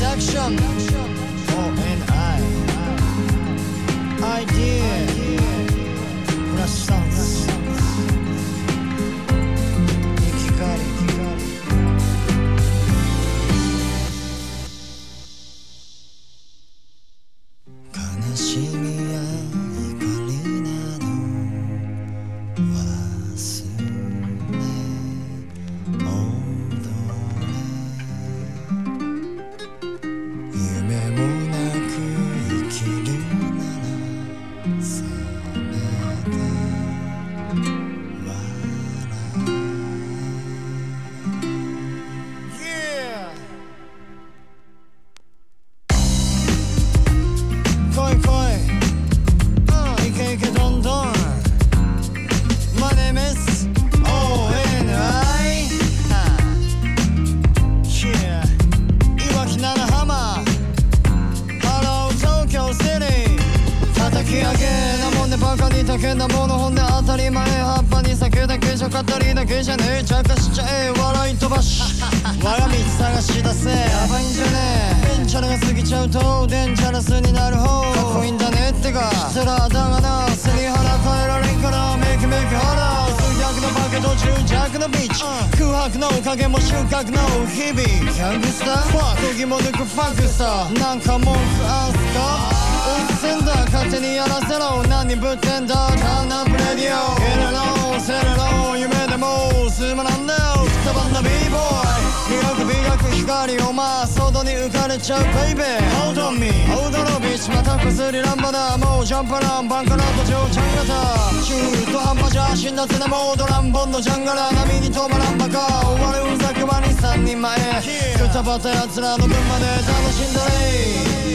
Production ONI Idea Flash Sounds 生き返り悲しみや怒りなど忘れ踊れ夢もなく生きるならせめて笑え Yeah 来い来いいけいけどんどん My name is ONI Yeah いわき七浜 Hello 東京シティ叩き上げなもんでバカに叫んだものほんで当たり前葉っぱに酒だけじゃ語りだけじゃねえ茶化しちゃえ笑い飛ばし我が道探し出せやばいんじゃねえベンチャラが過ぎちゃうとデンジャラスになる方かっこいいんだねってかつらだがな背に腹変えられんからメキメキ腹数百のバケと重弱のビーチ空白のおかげも収穫の日々ギャングスターファック釘も抜くファンクスターなんか文句あんすかうっせんだ勝手にやらせろ何ぶってんだターンアップレディオ入れろせれろ夢でもすまなんだよくたばんだ B-boy 磨く美学光お前外に浮かれちゃうベイベー Hold on me 踊ろうビッチまたこすりランバだもうジャンパランバンカラとジョーちゃん型中途半端じゃ辛辣なモードランボンのジャンガラ波に止まらんばか終わるうざくはに3人前くたばった奴らの分まで楽しんだれ